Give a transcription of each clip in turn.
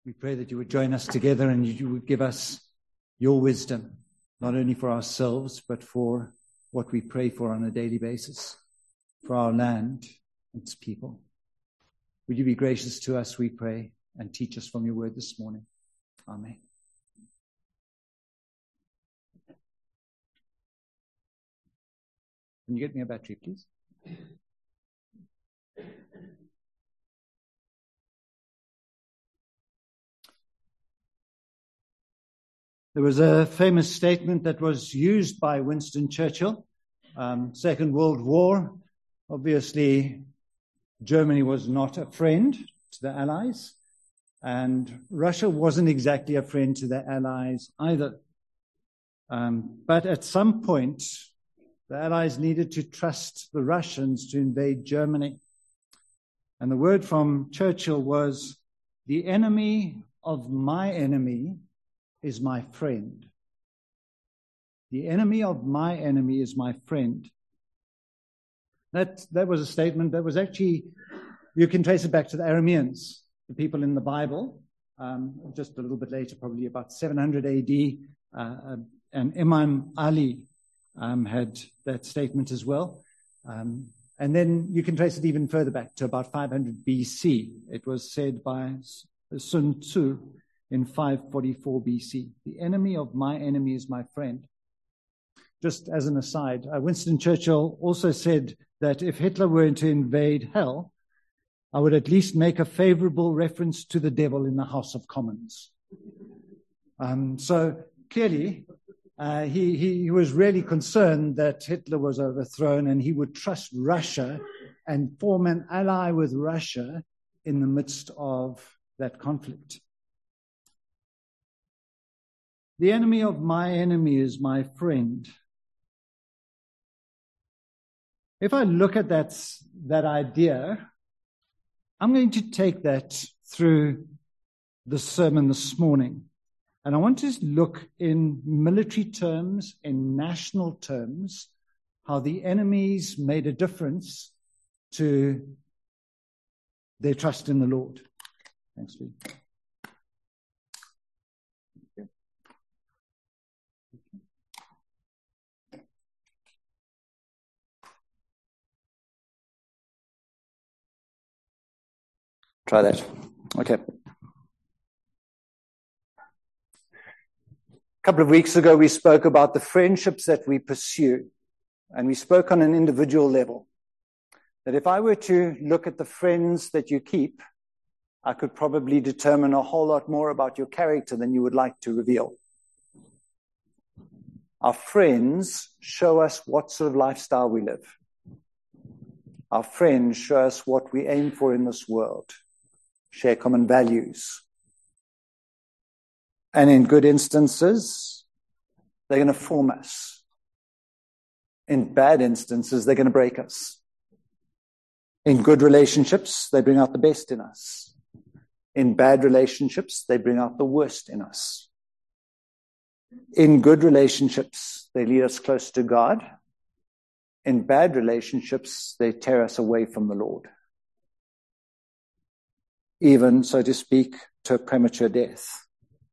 We pray that you would join us together and you would give us your wisdom, not only for ourselves, but for what we pray for on a daily basis, for our land and its people. Would you be gracious to us, we pray, and teach us from your word this morning. Amen. Can you get me a battery, please? There was a famous statement that was used by Winston Churchill, Second World War. Obviously, Germany was not a friend to the Allies, and Russia wasn't exactly a friend to the Allies either. But at some point, the Allies needed to trust the Russians to invade Germany. And the word from Churchill was, "The enemy of my enemy is my friend." The enemy of my enemy is my friend. That was a statement that was actually, you can trace it back to the Arameans, the people in the Bible, just a little bit later, probably about 700 AD, and Imam Ali had that statement as well. And then you can trace it even further back to about 500 BC. It was said by Sun Tzu in 544 BC. The enemy of my enemy is my friend. Just as an aside, Winston Churchill also said that if Hitler were to invade hell, I would at least make a favorable reference to the devil in the House of Commons. So clearly, he was really concerned that Hitler was overthrown and he would trust Russia and form an ally with Russia in the midst of that conflict. The enemy of my enemy is my friend. If I look at that idea, I'm going to take that through the sermon this morning. And I want to look in military terms, in national terms, how the enemies made a difference to their trust in the Lord. Thanks, Lee. Try that. Okay. A couple of weeks ago, we spoke about the friendships that we pursue, and we spoke on an individual level. That if I were to look at the friends that you keep, I could probably determine a whole lot more about your character than you would like to reveal. Our friends show us what sort of lifestyle we live. Our friends show us what we aim for in this world. Share common values. And in good instances, they're going to form us. In bad instances, they're going to break us. In good relationships, they bring out the best in us. In bad relationships, they bring out the worst in us. In good relationships, they lead us close to God. In bad relationships, they tear us away from the Lord. Even, so to speak, to a premature death.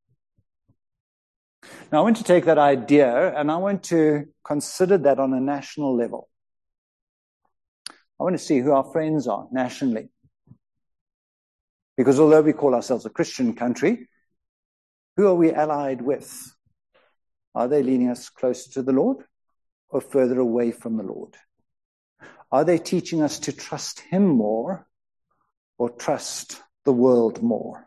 Now, I want to take that idea and I want to consider that on a national level. I want to see who our friends are nationally. Because although we call ourselves a Christian country, who are we allied with? Are they leading us closer to the Lord or further away from the Lord? Are they teaching us to trust Him more or trust the world more?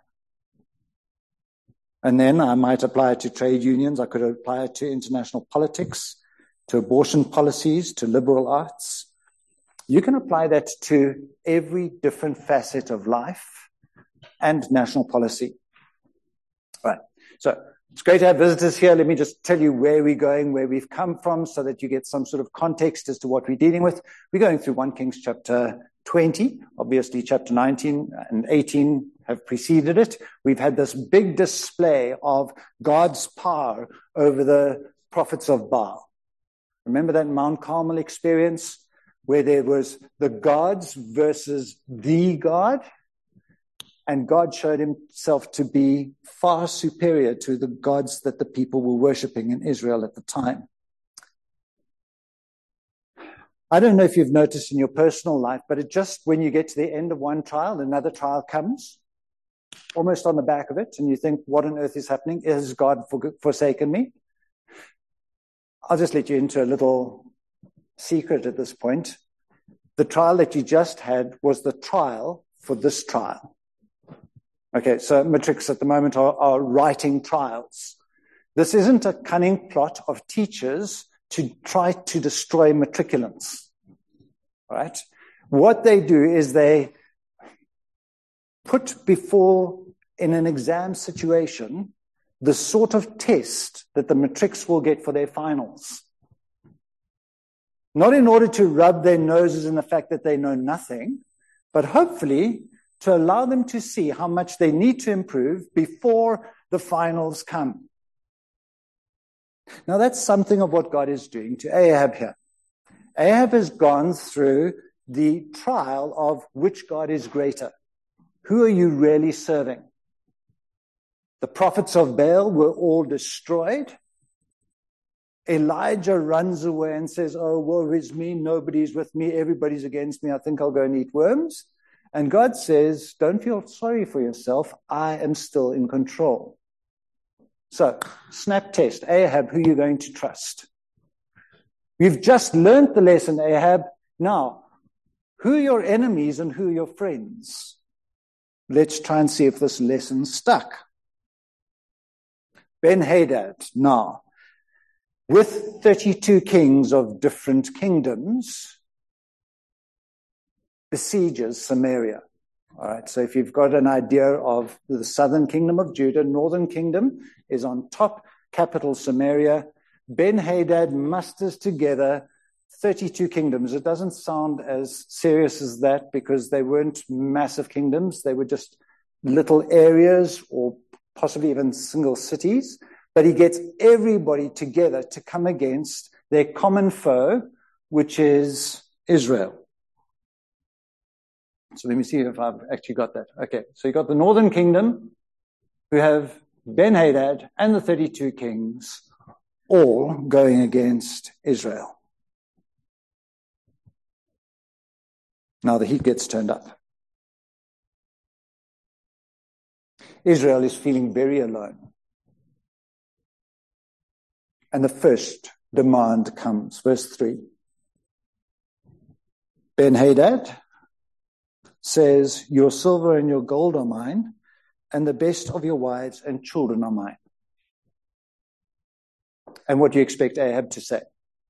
And then I might apply it to trade unions. I could apply it to international politics, to abortion policies, to liberal arts. You can apply that to every different facet of life and national policy. Right. So it's great to have visitors here. Let me just tell you where we're going, where we've come from, so that you get some sort of context as to what we're dealing with. We're going through 1 Kings chapter 20. Obviously, chapter 19 and 18 have preceded it. We've had this big display of God's power over the prophets of Baal. Remember that Mount Carmel experience where there was the gods versus the God? and God showed himself to be far superior to the gods that the people were worshipping in Israel at the time. I don't know if you've noticed in your personal life, but it just, when you get to the end of one trial, another trial comes, almost on the back of it, and you think, what on earth is happening? Has God forsaken me? I'll just let you into a little secret at this point. The trial that you just had was the trial for this trial. Okay, so matrics at the moment are writing trials. This isn't a cunning plot of teachers to try to destroy matriculants. All right? What they do is they put before, in an exam situation, the sort of test that the matrics will get for their finals. Not in order to rub their noses in the fact that they know nothing, but hopefully to allow them to see how much they need to improve before the finals come. Now that's something of what God is doing to Ahab here. Ahab has gone through the trial of which God is greater. Who are you really serving? The prophets of Baal were all destroyed. Elijah runs away and says, oh, woe is me, nobody's with me, everybody's against me, I think I'll go and eat worms. And God says, don't feel sorry for yourself, I am still in control. So, snap test, Ahab, who are you going to trust? You've just learned the lesson, Ahab. Now, who are your enemies and who are your friends? Let's try and see if this lesson stuck. Ben-Hadad, now, with 32 kings of different kingdoms, besieges Samaria. All right, so if you've got an idea of the southern kingdom of Judah, northern kingdom is on top, capital Samaria. Ben-Hadad musters together 32 kingdoms. It doesn't sound as serious as that because they weren't massive kingdoms. They were just little areas or possibly even single cities. But he gets everybody together to come against their common foe, which is Israel. So let me see if I've actually got that. Okay, so you got the northern kingdom, who have Ben-Hadad and the 32 kings, all going against Israel. Now the heat gets turned up. Israel is feeling very alone. And the first demand comes, verse 3. Ben-Hadad says, your silver and your gold are mine, and the best of your wives and children are mine. And what do you expect Ahab to say?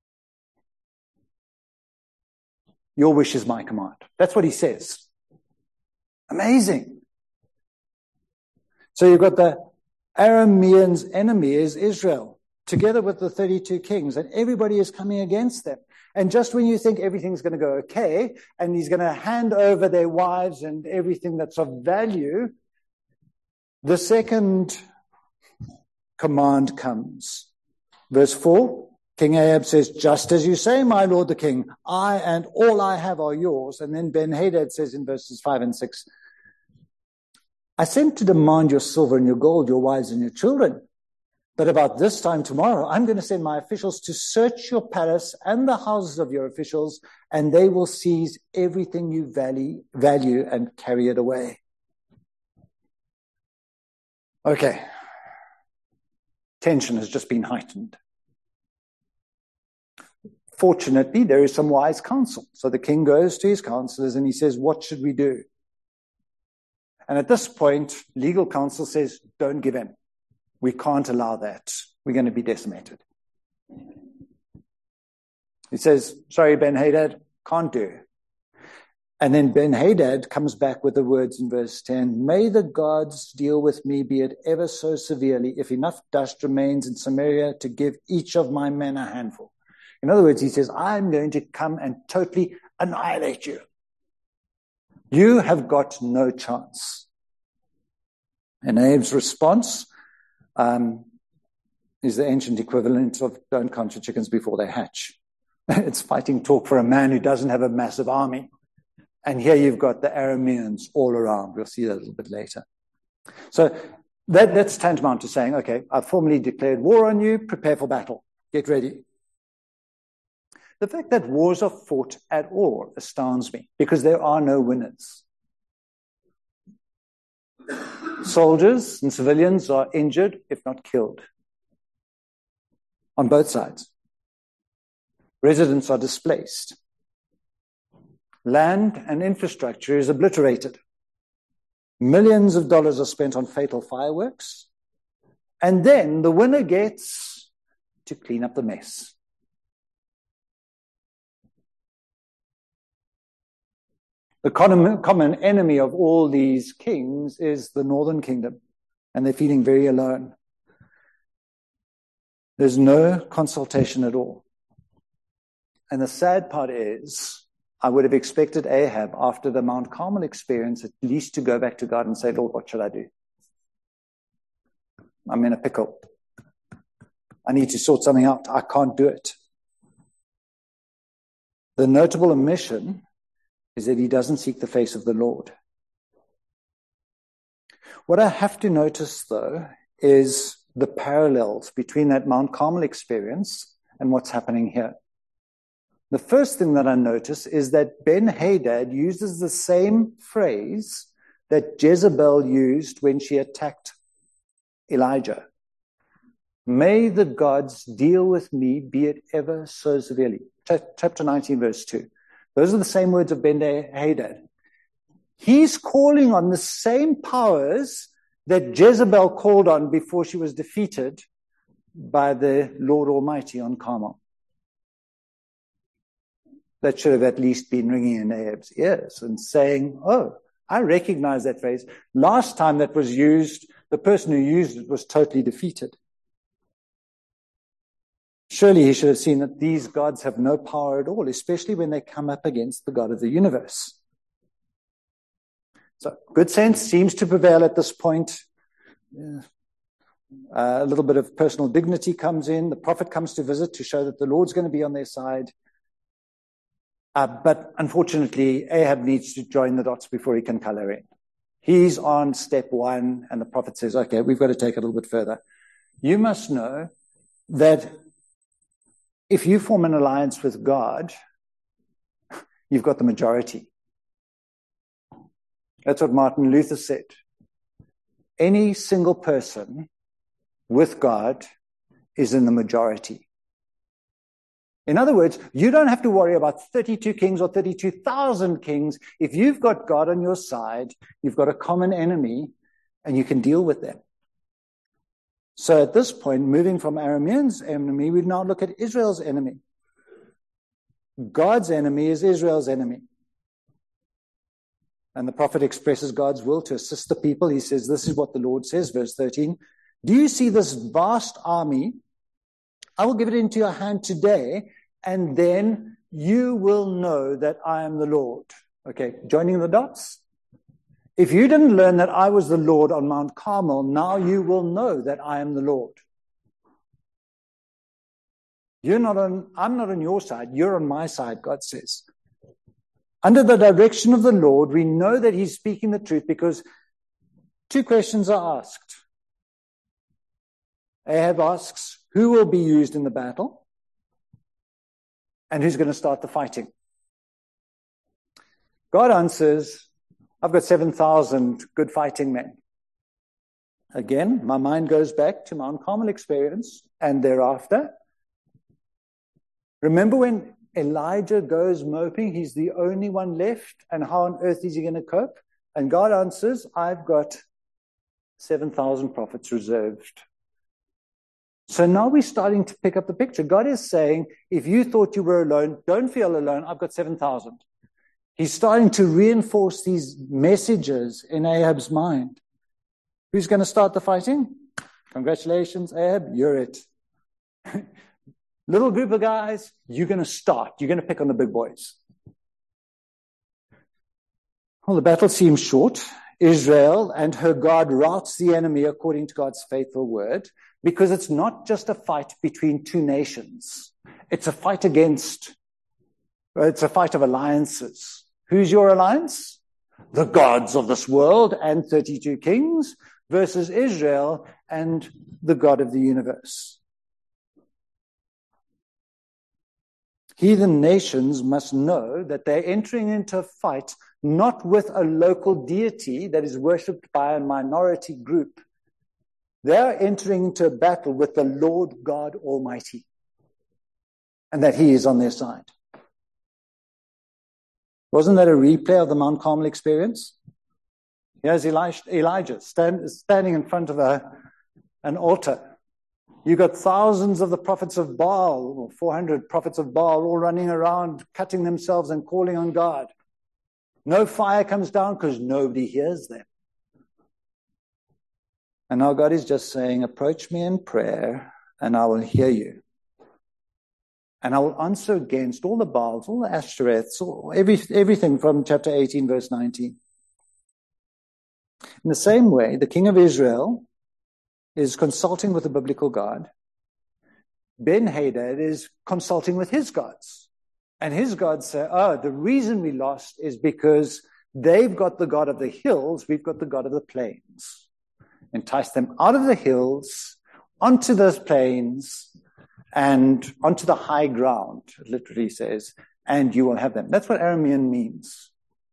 Your wish is my command. That's what he says. Amazing. So you've got the Arameans' enemy is Israel, together with the 32 kings, and everybody is coming against them. And just when you think everything's going to go okay, and he's going to hand over their wives and everything that's of value, the second command comes. Verse 4, King Ahab says, just as you say, my lord the king, I and all I have are yours. And then Ben-Hadad says in verses 5 and 6, I sent to demand your silver and your gold, your wives and your children. But about this time tomorrow, I'm going to send my officials to search your palace and the houses of your officials, and they will seize everything you value and carry it away. Okay. Tension has just been heightened. Fortunately, there is some wise counsel. So the king goes to his counselors and he says, what should we do? And at this point, legal counsel says, don't give in. We can't allow that. We're going to be decimated. He says, sorry, Ben-Hadad, can't do. And then Ben-Hadad comes back with the words in verse 10, may the gods deal with me, be it ever so severely, if enough dust remains in Samaria to give each of my men a handful. In other words, he says, I'm going to come and totally annihilate you. You have got no chance. And Ahab's response is the ancient equivalent of don't count your chickens before they hatch. It's fighting talk for a man who doesn't have a massive army. And here you've got the Arameans all around. We'll see that a little bit later. So that's tantamount to saying, okay, I've formally declared war on you, prepare for battle, get ready. The fact that wars are fought at all astounds me, because there are no winners. Soldiers and civilians are injured, if not killed, on both sides. Residents are displaced. Land and infrastructure is obliterated. Millions of dollars are spent on fatal fireworks. And then the winner gets to clean up the mess. The common enemy of all these kings is the northern kingdom, and they're feeling very alone. There's no consultation at all. And the sad part is, I would have expected Ahab, after the Mount Carmel experience, at least to go back to God and say, Lord, what should I do? I'm in a pickle. I need to sort something out. I can't do it. The notable omission is that he doesn't seek the face of the Lord. What I have to notice, though, is the parallels between that Mount Carmel experience and what's happening here. The first thing that I notice is that Ben-Hadad uses the same phrase that Jezebel used when she attacked Elijah. May the gods deal with me, be it ever so severely. Chapter 19, verse 2. Those are the same words of Ben-Hadad. He's calling on the same powers that Jezebel called on before she was defeated by the Lord Almighty on Carmel. That should have at least been ringing in Ahab's ears and saying, oh, I recognize that phrase. Last time that was used, the person who used it was totally defeated. Surely he should have seen that these gods have no power at all, especially when they come up against the God of the universe. So good sense seems to prevail at this point. A little bit of personal dignity comes in. The prophet comes to visit to show that the Lord's going to be on their side. But unfortunately, Ahab needs to join the dots before he can color in. He's on step one, and the prophet says, okay, we've got to take it a little bit further. You must know that if you form an alliance with God, you've got the majority. That's what Martin Luther said. Any single person with God is in the majority. In other words, you don't have to worry about 32 kings or 32,000 kings. If you've got God on your side, you've got a common enemy, and you can deal with them. So at this point, moving from Arameans' enemy, we now look at Israel's enemy. God's enemy is Israel's enemy. And the prophet expresses God's will to assist the people. He says, this is what the Lord says, verse 13. Do you see this vast army? I will give it into your hand today, and then you will know that I am the Lord. Okay, joining the dots? If you didn't learn that I was the Lord on Mount Carmel, now you will know that I am the Lord. I'm not on your side, you're on my side, God says. Under the direction of the Lord, we know that he's speaking the truth because two questions are asked. Ahab asks, who will be used in the battle? And who's going to start the fighting? God answers, I've got 7,000 good fighting men. Again, my mind goes back to Mount Carmel experience and thereafter. Remember when Elijah goes moping, he's the only one left, and how on earth is he going to cope? And God answers, I've got 7,000 prophets reserved. So now we're starting to pick up the picture. God is saying, if you thought you were alone, don't feel alone. I've got 7,000. He's starting to reinforce these messages in Ahab's mind. Who's going to start the fighting? Congratulations, Ahab, you're it. Little group of guys, you're going to start. You're going to pick on the big boys. Well, the battle seems short. Israel and her God routs the enemy according to God's faithful word, because it's not just a fight between two nations. It's a fight of alliances. Who's your alliance? The gods of this world and 32 kings versus Israel and the God of the universe. Heathen nations must know that they're entering into a fight not with a local deity that is worshipped by a minority group. They're entering into a battle with the Lord God Almighty, and that He is on their side. Wasn't that a replay of the Mount Carmel experience? Here's Elijah standing in front of an altar. You got thousands of the prophets of Baal, or 400 prophets of Baal, all running around, cutting themselves and calling on God. No fire comes down because nobody hears them. And now God is just saying, approach me in prayer and I will hear you. And I will answer against all the Baals, all the Ashtoreths, everything from chapter 18, verse 19. In the same way, the king of Israel is consulting with the biblical God. Ben-Hadad is consulting with his gods. And his gods say, the reason we lost is because they've got the God of the hills, we've got the God of the plains. Entice them out of the hills, onto those plains, and onto the high ground, it literally says, and you will have them. That's what Aramean means.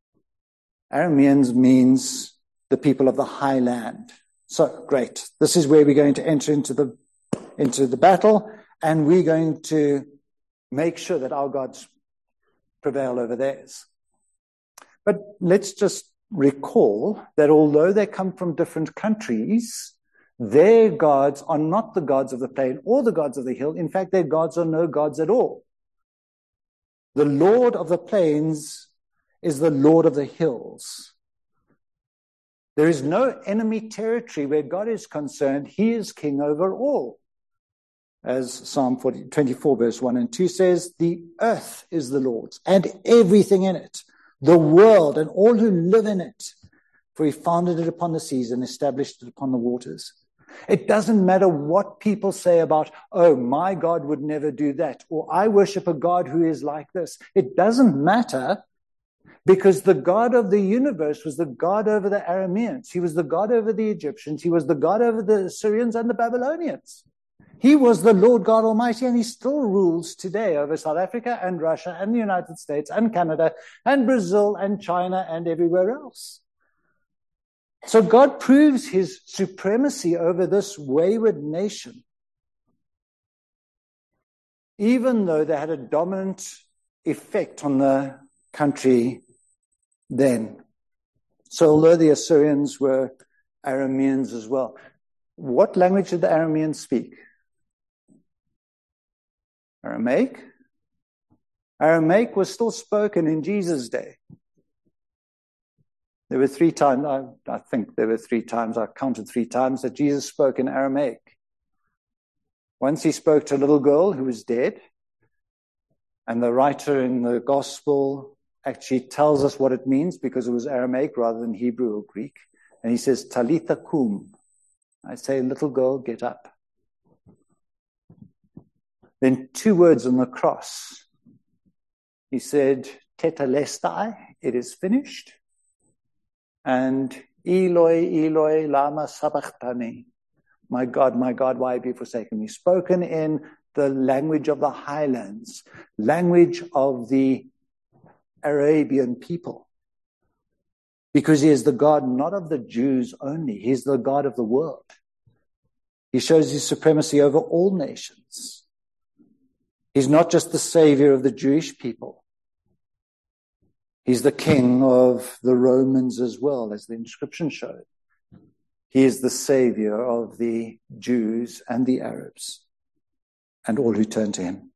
Arameans means the people of the high land. So, great. This is where we're going to enter into the battle, and we're going to make sure that our gods prevail over theirs. But let's just recall that although they come from different countries, their gods are not the gods of the plain or the gods of the hill. In fact, their gods are no gods at all. The Lord of the plains is the Lord of the hills. There is no enemy territory where God is concerned. He is king over all. As Psalm 24, verse 1 and 2 says, the earth is the Lord's and everything in it, the world and all who live in it. For He founded it upon the seas and established it upon the waters. It doesn't matter what people say about, oh, my God would never do that, or I worship a God who is like this. It doesn't matter, because the God of the universe was the God over the Arameans. He was the God over the Egyptians. He was the God over the Assyrians and the Babylonians. He was the Lord God Almighty, and He still rules today over South Africa and Russia and the United States and Canada and Brazil and China and everywhere else. So God proves His supremacy over this wayward nation, even though they had a dominant effect on the country then. So although the Assyrians were Arameans as well, what language did the Arameans speak? Aramaic? Aramaic was still spoken in Jesus' day. There were 3 times, I think there were 3 times, I counted 3 times that Jesus spoke in Aramaic. Once He spoke to a little girl who was dead, and the writer in the gospel actually tells us what it means because it was Aramaic rather than Hebrew or Greek. And He says, Talitha kum. I say, little girl, get up. Then 2 words on the cross. He said, tetelestai, it is finished. And Eloi, Eloi, lama sabachthani. My God, why have you forsaken me? Spoken in the language of the highlands, language of the Arabian people. Because He is the God not of the Jews only. He's the God of the world. He shows His supremacy over all nations. He's not just the savior of the Jewish people. He's the king of the Romans as well, as the inscription showed. He is the savior of the Jews and the Arabs and all who turn to Him.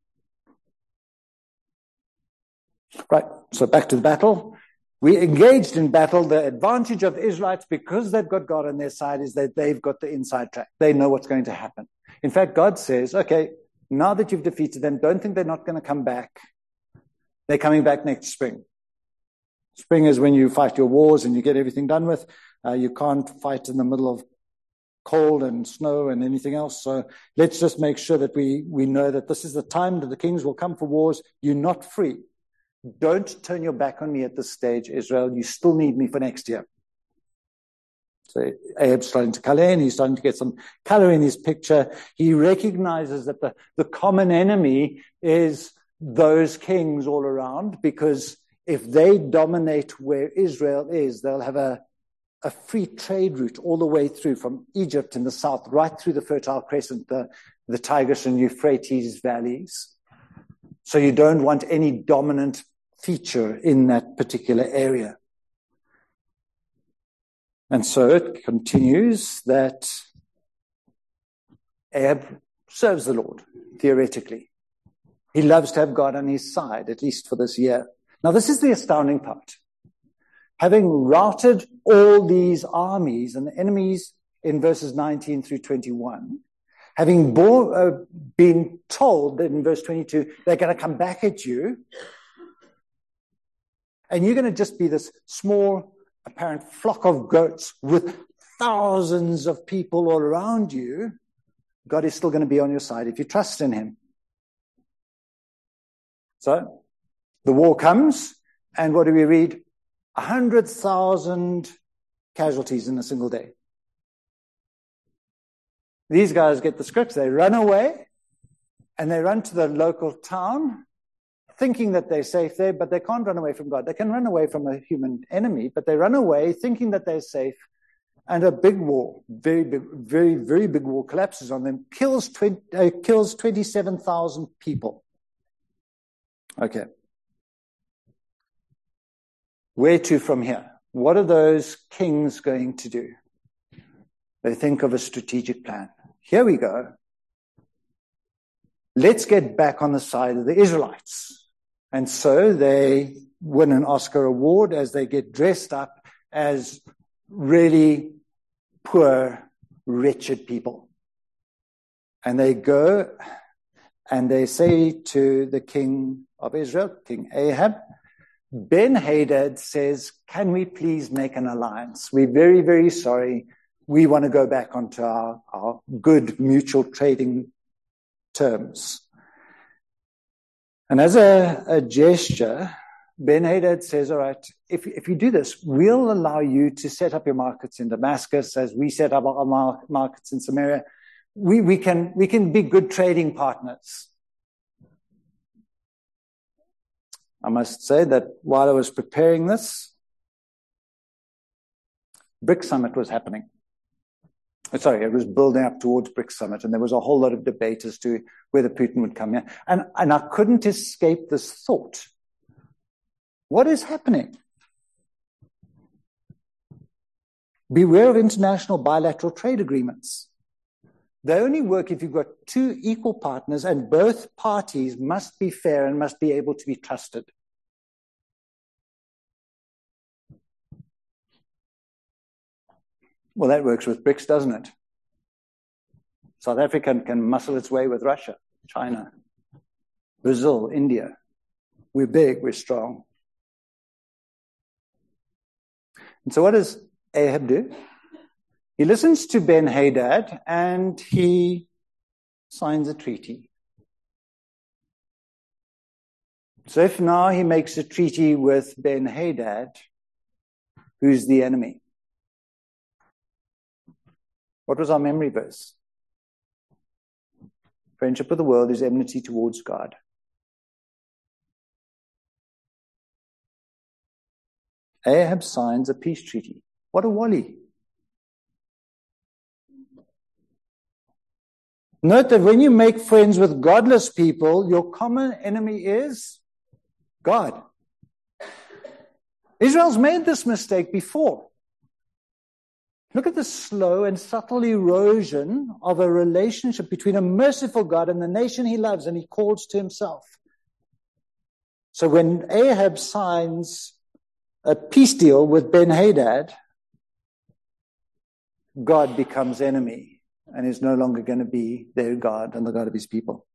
Right, so back to the battle. We engaged in battle. The advantage of the Israelites, because they've got God on their side, is that they've got the inside track. They know what's going to happen. In fact, God says, okay, now that you've defeated them, don't think they're not going to come back. They're coming back next spring. Spring is when you fight your wars and you get everything done with. You can't fight in the middle of cold and snow and anything else. So let's just make sure that we know that this is the time that the kings will come for wars. You're not free. don't turn your back on me at this stage, Israel. You still need me for next year. So Ahab's starting to color in. He's starting to get some color in his picture. He recognizes that the common enemy is those kings all around, because if they dominate where Israel is, they'll have a free trade route all the way through from Egypt in the south, right through the Fertile Crescent, the Tigris and Euphrates valleys. So you don't want any dominant feature in that particular area. And so it continues that Ahab serves the Lord, theoretically. He loves to have God on his side, at least for this year. Now, this is the astounding part. Having routed all these armies and the enemies in verses 19 through 21, having been told that in verse 22, they're going to come back at you, and you're going to just be this small, apparent flock of goats with thousands of people all around you, God is still going to be on your side if you trust in him. So, the war comes, and what do we read? 100,000 casualties in a single day. These guys get the scripts. They run away, and they run to the local town, thinking that they're safe there, but they can't run away from God. They can run away from a human enemy, but they run away thinking that they're safe, and a big war, very big, very, very big war collapses on them, kills 27,000 people. Okay. Where to from here? What are those kings going to do? They think of a strategic plan. Here we go. Let's get back on the side of the Israelites. And so they win an Oscar award as they get dressed up as really poor, wretched people. And they go and they say to the king of Israel, King Ahab, Ben-Hadad says, can we please make an alliance? We're very, very sorry. We want to go back onto our good mutual trading terms. And as a gesture, Ben-Hadad says, all right, if you do this, we'll allow you to set up your markets in Damascus as we set up our markets in Samaria. We can be good trading partners. I must say that while I was preparing this, BRICS Summit was happening. Sorry, it was building up towards BRICS Summit, and there was a whole lot of debate as to whether Putin would come here. And I couldn't escape this thought. What is happening? Beware of international bilateral trade agreements. They only work if you've got two equal partners, and both parties must be fair and must be able to be trusted. Well, that works with BRICS, doesn't it? South Africa can muscle its way with Russia, China, Brazil, India. We're big, we're strong. And so what does Ahab do? He listens to Ben-Hadad and he signs a treaty. So if now he makes a treaty with Ben-Hadad, who's the enemy? What was our memory verse? Friendship with the world is enmity towards God. Ahab signs a peace treaty. What a wally. Note that when you make friends with godless people, your common enemy is God. Israel's made this mistake before. Look at the slow and subtle erosion of a relationship between a merciful God and the nation he loves and he calls to himself. So when Ahab signs a peace deal with Ben-Hadad, God becomes enemy and is no longer going to be their God and the God of his people.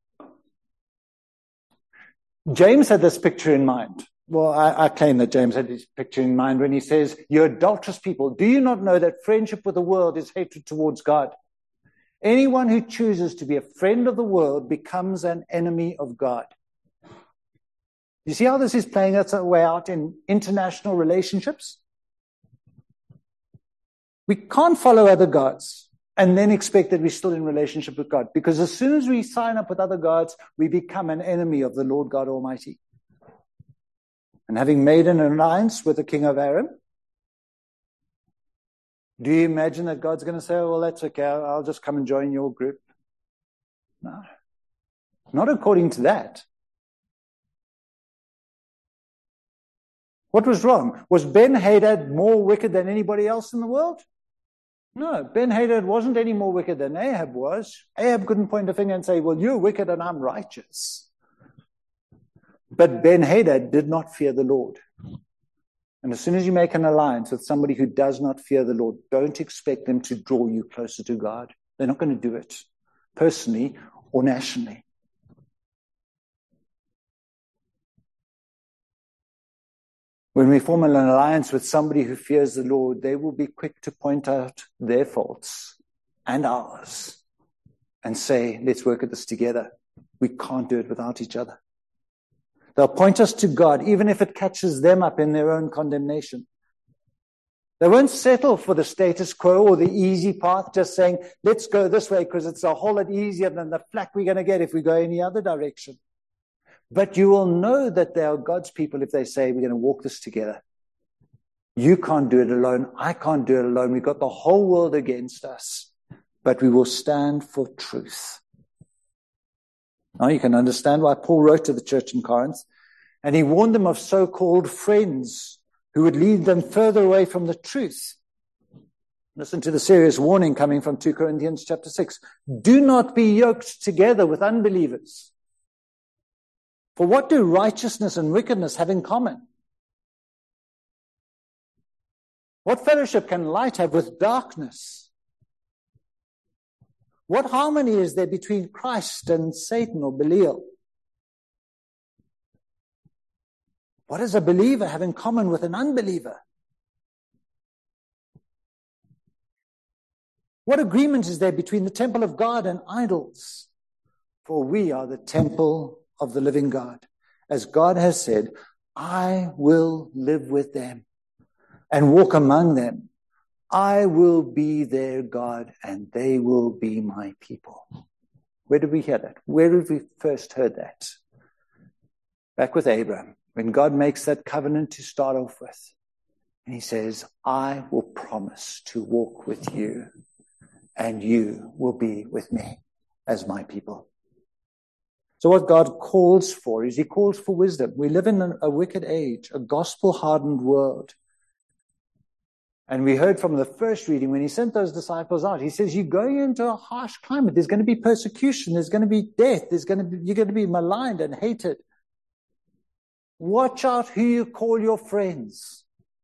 James had this picture in mind. Well, I claim that James had this picture in mind when he says, you adulterous people, do you not know that friendship with the world is hatred towards God? Anyone who chooses to be a friend of the world becomes an enemy of God. You see how this is playing its way out in international relationships? We can't follow other gods and then expect that we're still in relationship with God. Because as soon as we sign up with other gods, we become an enemy of the Lord God Almighty. And having made an alliance with the king of Aram, do you imagine that God's going to say, well, that's okay, I'll just come and join your group? No. Not according to that. What was wrong? Was Ben-Hadad more wicked than anybody else in the world? No, Ben-Hadad wasn't any more wicked than Ahab was. Ahab couldn't point a finger and say, well, you're wicked and I'm righteous. But Ben-Hadad did not fear the Lord. And as soon as you make an alliance with somebody who does not fear the Lord, don't expect them to draw you closer to God. They're not going to do it, personally or nationally. When we form an alliance with somebody who fears the Lord, they will be quick to point out their faults and ours and say, let's work at this together. We can't do it without each other. They'll point us to God, even if it catches them up in their own condemnation. They won't settle for the status quo or the easy path, just saying, let's go this way because it's a whole lot easier than the flack we're going to get if we go any other direction. But you will know that they are God's people if they say, we're going to walk this together. You can't do it alone. I can't do it alone. We've got the whole world against us. But we will stand for truth. Now you can understand why Paul wrote to the church in Corinth. And he warned them of so-called friends who would lead them further away from the truth. Listen to the serious warning coming from 2 Corinthians chapter 6. Do not be yoked together with unbelievers. For what do righteousness and wickedness have in common? What fellowship can light have with darkness? What harmony is there between Christ and Satan or Belial? What does a believer have in common with an unbeliever? What agreement is there between the temple of God and idols? For we are the temple of the living God. As God has said, I will live with them and walk among them. I will be their God and they will be my people. Where did we hear that? Where did we first heard that? Back with Abraham, when God makes that covenant to start off with. And he says, I will promise to walk with you and you will be with me as my people. So what God calls for is he calls for wisdom. We live in a wicked age, a gospel-hardened world. And we heard from the first reading when he sent those disciples out, he says, you're going into a harsh climate. There's going to be persecution. There's going to be death. You're going to be maligned and hated. Watch out who you call your friends.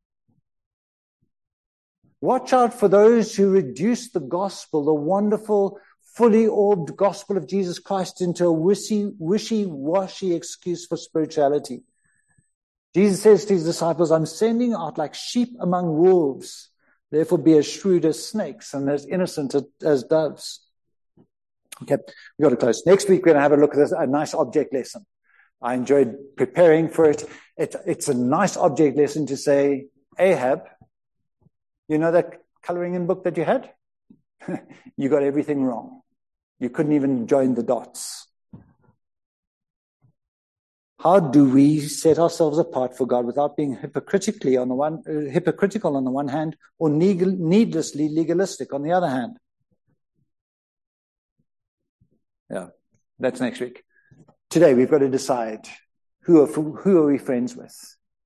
Watch out for those who reduce the gospel, the wonderful, fully orbed gospel of Jesus Christ, into a wishy-washy excuse for spirituality. Jesus says to his disciples, I'm sending out like sheep among wolves. Therefore be as shrewd as snakes and as innocent as doves. Okay, we've got to close. Next week we're going to have a look at a nice object lesson. I enjoyed preparing for it. It's a nice object lesson to say, Ahab, you know that coloring in book that you had? You got everything wrong. You couldn't even join the dots. How do we set ourselves apart for God without being hypocritical on the one hand, or needlessly legalistic on the other hand? Yeah, that's next week. Today we've got to decide who are we friends with?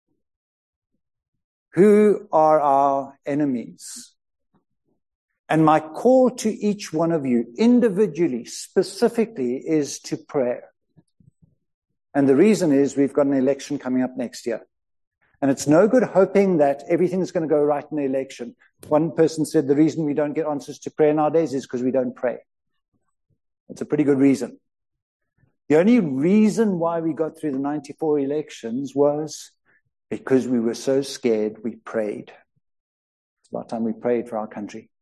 Who are our enemies? And my call to each one of you individually, specifically, is to prayer. And the reason is we've got an election coming up next year. And it's no good hoping that everything's going to go right in the election. One person said the reason we don't get answers to prayer nowadays is because we don't pray. It's a pretty good reason. The only reason why we got through the 94 elections was because we were so scared we prayed. It's about time we prayed for our country.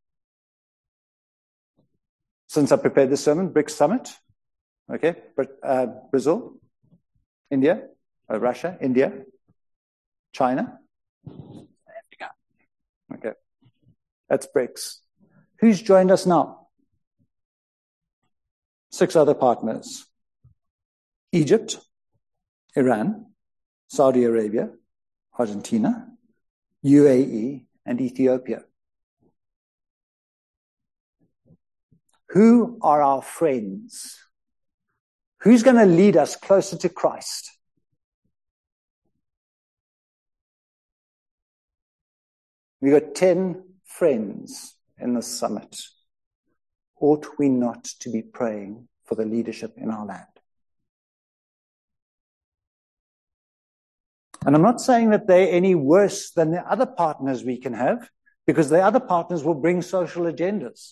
Since I prepared this sermon, BRICS Summit, okay, but Brazil, India, Russia, India, China, Africa. Okay. That's BRICS. Who's joined us now? 6 other partners. Egypt, Iran, Saudi Arabia, Argentina, UAE, and Ethiopia. Who are our friends? Who's going to lead us closer to Christ? We got 10 friends in the summit. Ought we not to be praying for the leadership in our land? And I'm not saying that they're any worse than the other partners we can have, because the other partners will bring social agendas.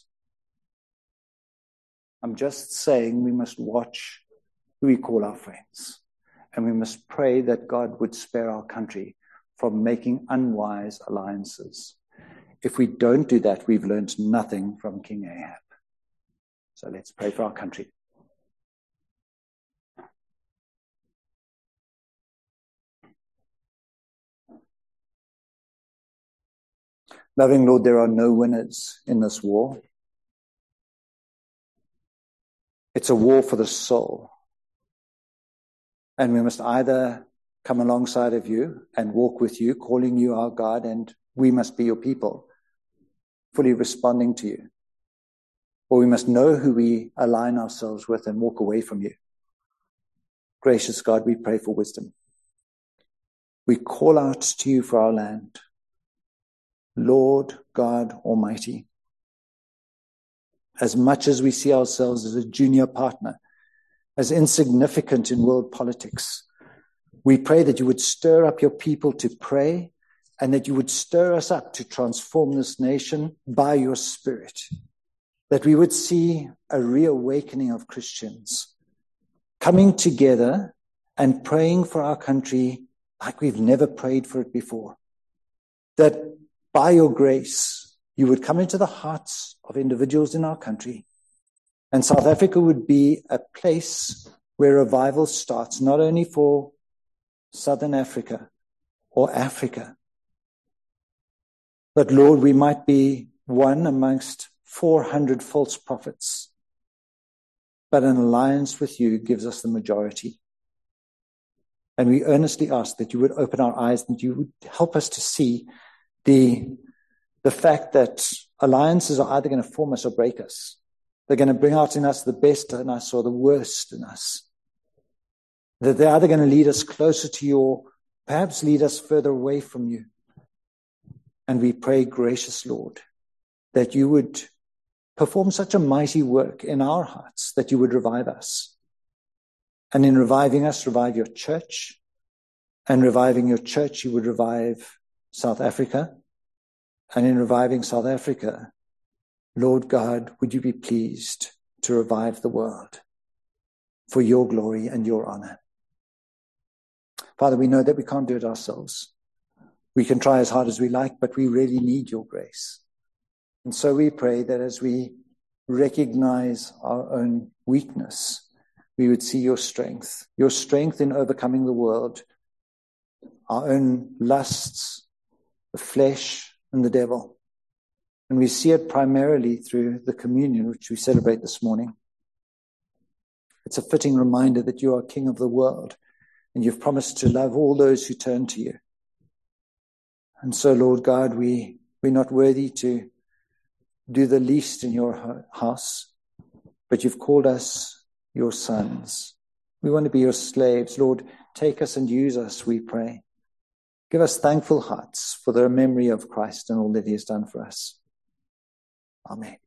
I'm just saying we must watch who we call our friends. And we must pray that God would spare our country from making unwise alliances. If we don't do that, we've learned nothing from King Ahab. So let's pray for our country. Loving Lord, there are no winners in this war. It's a war for the soul. And we must either come alongside of you and walk with you, calling you our God, and we must be your people, fully responding to you. Or we must know who we align ourselves with and walk away from you. Gracious God, we pray for wisdom. We call out to you for our land. Lord God Almighty, as much as we see ourselves as a junior partner, as insignificant in world politics, we pray that you would stir up your people to pray, and that you would stir us up to transform this nation by your Spirit, that we would see a reawakening of Christians coming together and praying for our country like we've never prayed for it before, that by your grace, you would come into the hearts of individuals in our country, and South Africa would be a place where revival starts, not only for Southern Africa or Africa, but Lord, we might be one amongst 400 false prophets, but an alliance with you gives us the majority. And we earnestly ask that you would open our eyes, and you would help us to see the fact that alliances are either going to form us or break us. They're going to bring out in us the best in us or the worst in us. That they're either going to lead us closer to you or perhaps lead us further away from you. And we pray, gracious Lord, that you would perform such a mighty work in our hearts, that you would revive us. And in reviving us, revive your church. And reviving your church, you would revive South Africa. And in reviving South Africa, Lord God, would you be pleased to revive the world for your glory and your honor. Father, we know that we can't do it ourselves. We can try as hard as we like, but we really need your grace. And so we pray that as we recognize our own weakness, we would see your strength in overcoming the world, our own lusts, the flesh, and the devil. And we see it primarily through the communion, which we celebrate this morning. It's a fitting reminder that you are King of the world, and you've promised to love all those who turn to you. And so, Lord God, we're not worthy to do the least in your house, but you've called us your sons. We want to be your slaves. Lord, take us and use us, we pray. Give us thankful hearts for the memory of Christ and all that he has done for us. Amen.